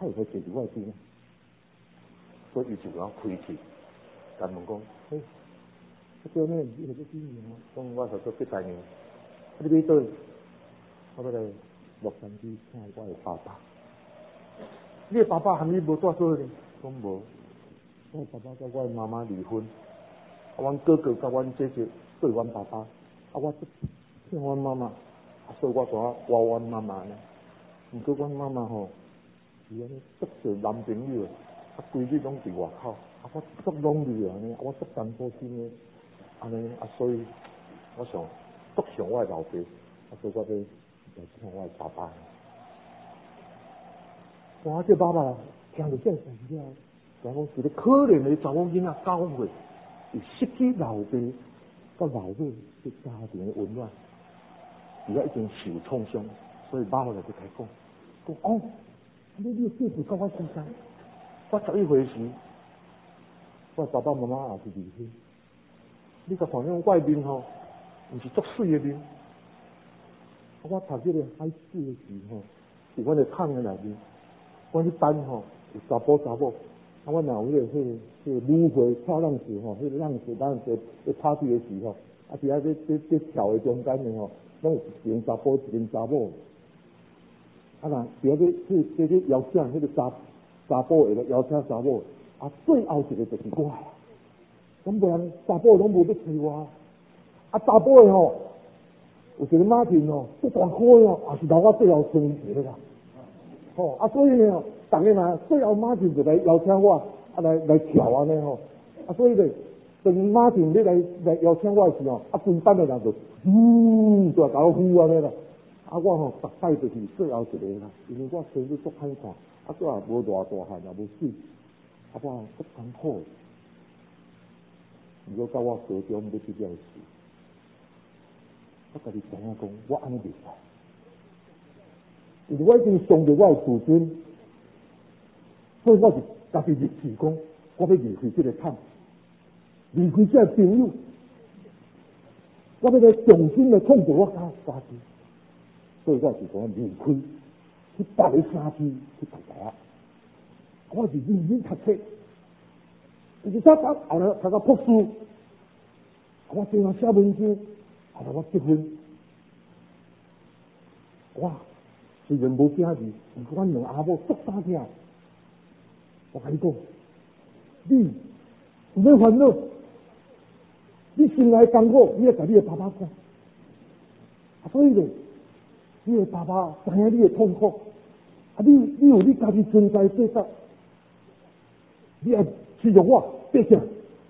他会解决我的呢？所以伊就要开气，甲问讲，嘿，叫咩？你是做几年啊？讲我是做7大年，你要倒？我要来洛杉矶请我的爸爸。你的爸爸和你无带做呢？讲无。我爸爸甲我妈妈离婚，阮哥哥甲阮姐姐对阮爸爸，我请阮妈妈，所以我就要挖阮妈妈呢。毋过阮妈妈吼，是安尼足侪男朋友，规日拢伫外口，我足拢虑安尼，我足担保心的，安尼所以我想足想我的老爸，所以我要来请我的爸爸。哇！这爸爸听到这个代志了，讲讲一个可怜的查某囡仔9岁，伊失去老爸甲老母对家庭的温暖，伊已经受创伤，所以爸爸就开讲，讲哦，你故事到我身上，我11岁时，我爸爸妈妈也是离婚，你甲看见外面吼，毋是足水的面，我读这个海事的时候，伫阮的桶的内面。我去等吼，有查甫，我若有迄个舞会跳浪子吼，迄个浪子在party的时候，是在跳的中间的吼，拢有一个查甫，一个查某，若伫在邀请迄个查甫的邀请查某，最后一个就是我，咁不然查甫拢无要找我，查甫的吼，有一个马丁吼，足大颗的也是留我最后生一个啦。所以呢，大家嘛，最后马上就来邀请我，来跳安尼吼，所以呢，等马上你来邀请我的时候，分班的人就就甲我呼安尼啦，我吼逐摆就是最后一个啦，因为我身体足歹看，佫也无偌大汗，也无水，我足艰苦。如果到我高中要毕业时，我甲你知影讲，我安尼袂使。因为我已经伤到我的自尊，所以我就家己立志讲，我要离开这个桶，离开这个朋友，我要来重新来创造我家庭。所以我就讲离开，去别个城市去读大学。我是认真读册，而且后来读到博士，我最后写文章，后来我结婚，哇！虽然无写字，不过阮两阿母足打听。我甲你讲，你唔要烦恼，你心内艰苦，你要甲你的爸爸讲。所以呢，你的爸爸知影你的痛苦，你有你家己存在价值，你要持续我别讲。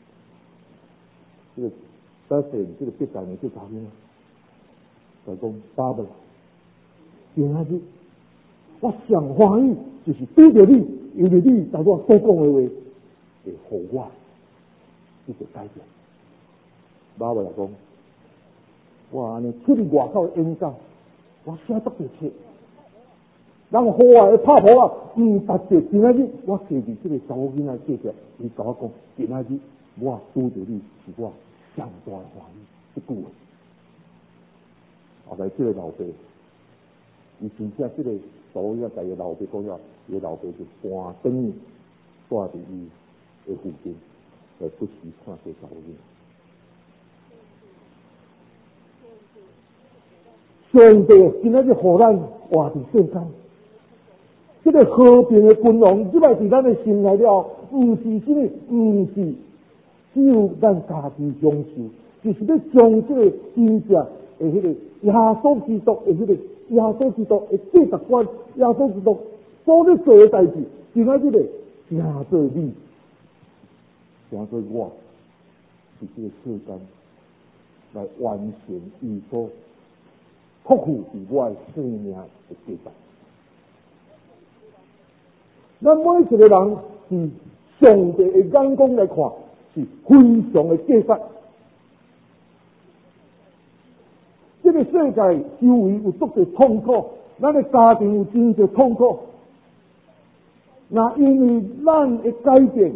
这个这个别讲的就查囡仔，就讲爸爸。今仔日，我上欢喜就是对着你，因为你在我所讲的话，会互我一个改变。爸爸来讲，我安尼出去外口演讲，我写足多册，人户外的拍婆达着今仔日，我坐伫这个查某囡仔隔壁，伊甲我讲，今仔日我拄着你是我上大的欢喜，一句话。后来这个老爸。伊真正这个所以甲伊老爸讲了，伊老爸就搬转住伫伊的附近，来不时看这查某囡。上帝今仔日互咱活伫世间，这个和平的君王，即摆伫咱的心内了，毋是什么，毋是只有咱家己享受，就是要将这个真正的迄个耶稣基督的迄个。耶稣基督的价值观，耶稣基督所咧做的代志，今仔日咧，成做你，成做我，是这个世间来完成伊所托付伫我的生命的价值。咱每一个人是上帝的眼光来看，是非常的价值。这个世界周围有足多痛苦，咱的家庭有真多痛苦。那因为咱的改变，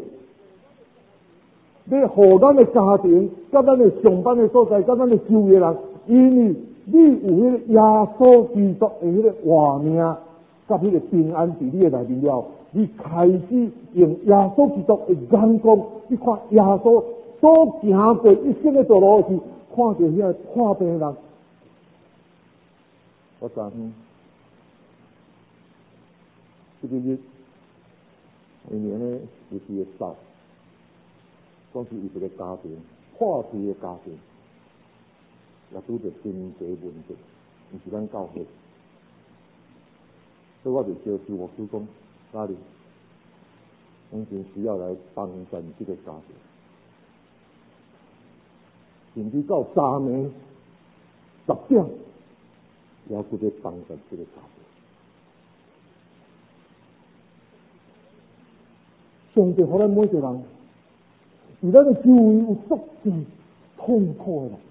要互咱的家庭、甲咱的上班的所在、甲咱的就业人，因为你有迄个耶稣基督的迄个活命，甲甲迄个平安伫你的内面了，你开始用耶稣基督的眼光，你看耶稣所行过一生的道路是看到遐个破病人。我昨天这个日每年呢日子会少，讲是伊一个家庭破碎的家庭，也拄着经济问题，毋是咱教会。所以我就叫徐牧师讲，家里我们需要来帮衬这个家庭，甚至到昨暝10点，也要搁在帮衬这个家庭。上帝互咱每一个人，伫咱的周围有足够痛苦的人，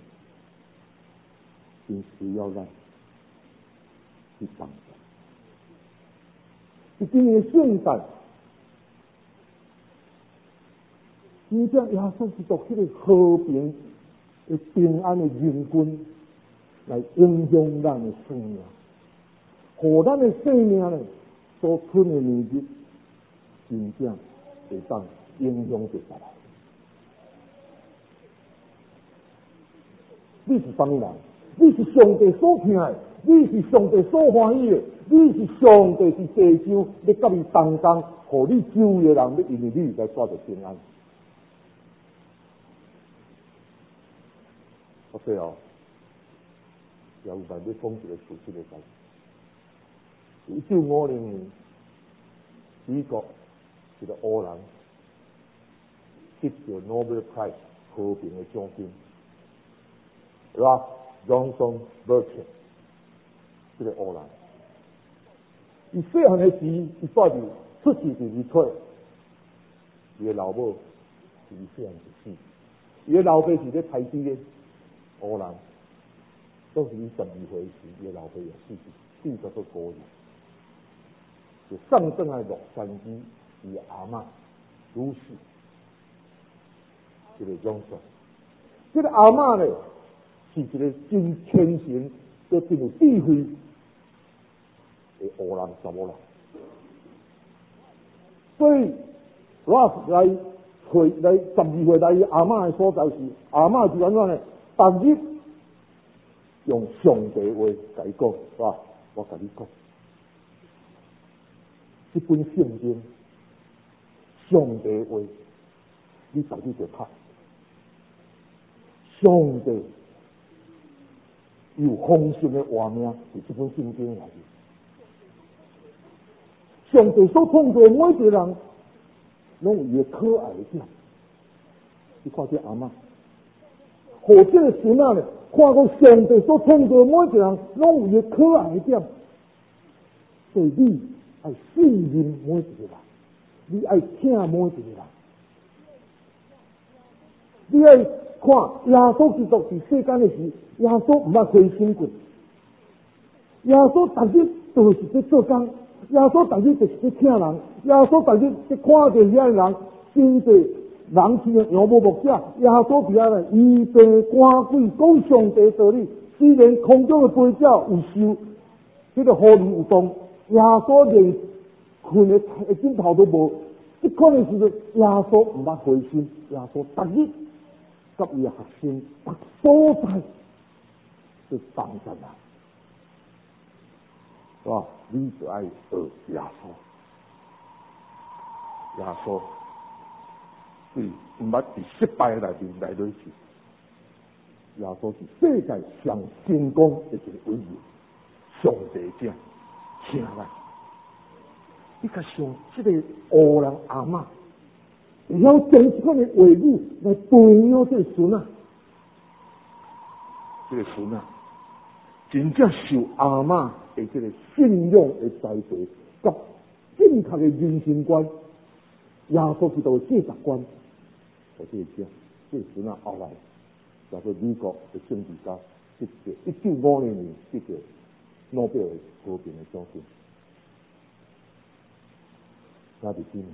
真需要咱去帮助。今年的圣诞，真正耶稣基督迄个和平、的平安的人君来影响咱的生命，互咱的生命呢所吞的年日，真正会当影响着下来。你是什么人？你是上帝所疼的，你是上帝所欢喜的，你是上帝是地上要甲你同工，互你周围的人要因为你来带着平安。我最后也有人要讲一个事实的代志。1950年，美国一个黑人得到 Nobel Prize 和平的奖金，对吧？Johnson Birch 这个黑人，伊细汉的时，伊带住出世就离开，伊的老母是伊细汉就死，伊的老爸是咧台资的黑人，当时伊12岁时，伊的老爸也死到个孤儿，就送转来洛杉矶，伊的阿嬷女士，这个Johnson，这个阿嬷呢是一个真虔诚、又真有智慧的黑人查某人，所以我来12岁来阿嬷的所在时，阿嬷就安怎呢？逐日用上帝话甲伊讲，是吧？我甲你讲，这本圣经，上帝话，你逐日就读。上帝有丰盛的画面，是这本圣经来的。上帝所创造每一个人，拢有伊的可爱的点。你看这阿嬷，互这个孙仔呢，看到上帝所创造每一个人，拢有伊的可爱的点。所以你爱信任每一个人，你爱听每一个人，你爱看耶稣基督伫世间的时，耶稣毋捌灰心过，耶稣逐日就是在做工，耶稣逐日就是在听人，耶稣逐日在看着遐人，真济人去仰慕牧者，耶稣伫遐呢，医病赶鬼，讲上帝道理。虽然空中的飞鸟有受这个雨淋有冻，耶稣连困的枕头都无。这款的时阵，耶稣毋捌灰心，耶稣逐日甲伊的学生逐所在去帮助人，是吧？你就爱学耶稣，耶稣对毋捌伫失败内面来落去，耶稣是世界上成功的一个伟人，上帝者，请来，你甲想这个黑人阿嬷。会晓将这款的话语来培养这个孙仔，这个孙仔真正受阿嬷的这个信仰的栽培，甲正确的人生观、耶稣基督的价值观，在这个这个孙仔后来，叫做美国的政治家，得到1950年得到诺贝尔和平的奖金，那就真。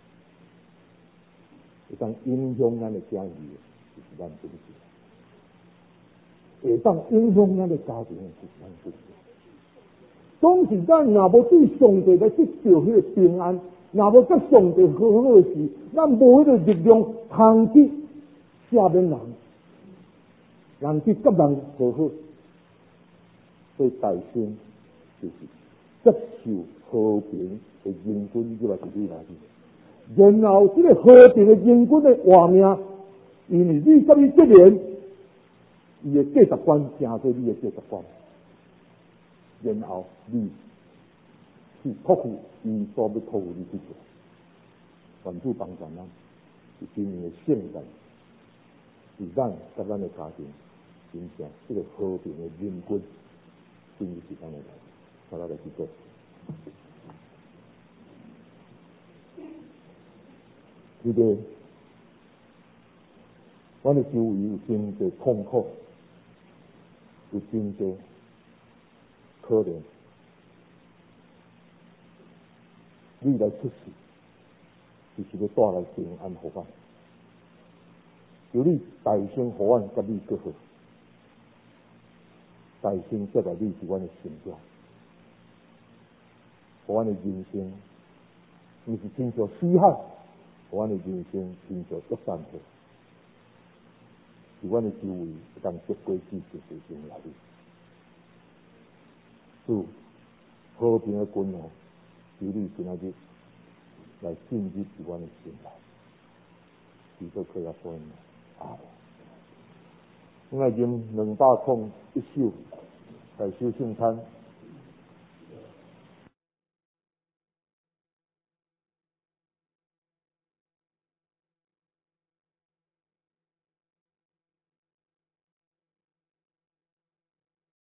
会当影响咱的家庭，就是咱自己；会当影响咱的家庭，就是咱自己。 总是咱若无对上帝来得到迄个平安，若无甲上帝好好的时，咱无迄个力量通去赦免人，人去甲人和好，所以大先就是接受和平的人君，就来自己来去。然后这个和平的人君的画面，因为你甲伊结连，伊的价值观正过你的价值观，然后你去托付伊所要托付你去做，愿主帮助咱，是今年的圣诞，是咱甲咱的家庭形成这个和平的人君，今日是咱的，大家来去做。迄个，阮的周围有真侪痛苦，有真侪可怜。你来出世，就是要带来平安互咱。由你大声呼唤，甲你更好，大声接待你是阮的成就，互阮的人生，毋是亲像死海。互阮的人生亲像一山河，是阮的周围会当结果子实实生来的。主和平的君王，由你今仔日来进入是阮的心内，基督可以说明啊！我爱用201首来修圣餐。